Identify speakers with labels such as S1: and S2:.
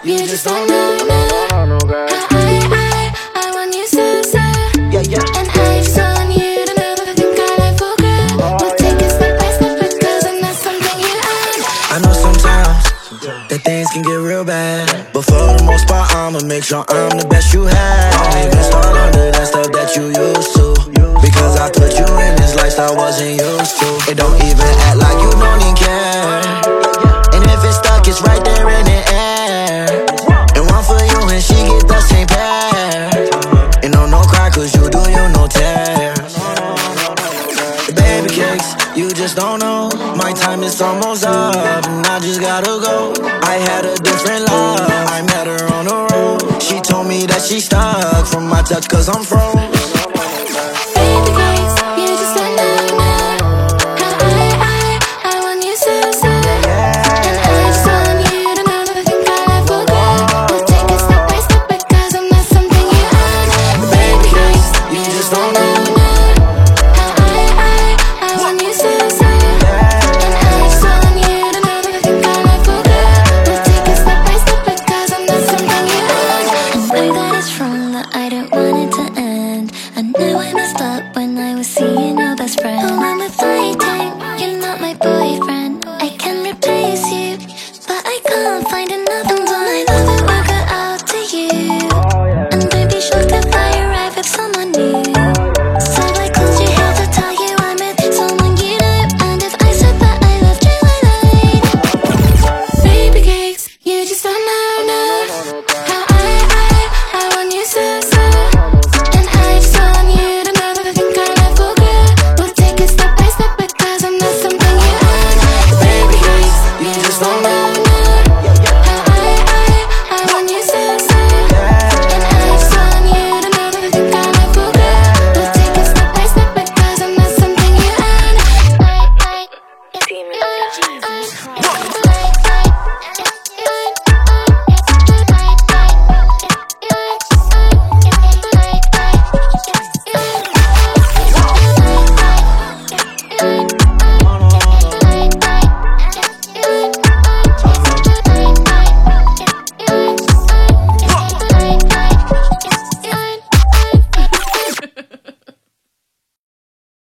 S1: You just don't know how I want you so, so. And I've shown you to know that I think I like for good. We'll take it step by step because I'm not something you own.
S2: I know sometimes that things can get real bad, but for the most part I'ma make sure I'm the best you had. Don't even start under that stuff that you used to, because I put you in this lifestyle wasn't used to. It don't even act like you don't even care, and if it's stuck it's right there in the air. And one for you and she get the same pair. And no cry cause you do you no tear. Baby cakes, you just don't know. My time is almost up and I just gotta go. I had a different love, I met her on the road. She told me that she stuck from my touch cause I'm froze.
S1: Baby cakes, you just don't know how I want you so, so. And I've shown you to know that I think I like for good. We'll take it step by step because I'm not something you own. Baby cakes, you just don't know how I want you so, so. And I've shown you to know that I think I like for good. We'll take it step by step because I'm not something you own. I know that it's wrong, that I don't want it to end. I know I messed up when I was seeing your best friend. Oh, when we're fighting, you're not my boyfriend. I can replace you, but I can't find another one. I love it, work it out to you. And don't be shocked if I arrive with someone new. So I called you here to tell you I'm with someone you know. And if I said that I loved you, I lied. Baby cakes, you just don't know how I want you so, so. And I've shown you to know that I think I like for good. We'll take it step by step because I'm not something you own. Baby cakes, you just don't know how I want you so, so. And I've shown you to know that I think I like for good. We'll take it step by step because I'm not something you own.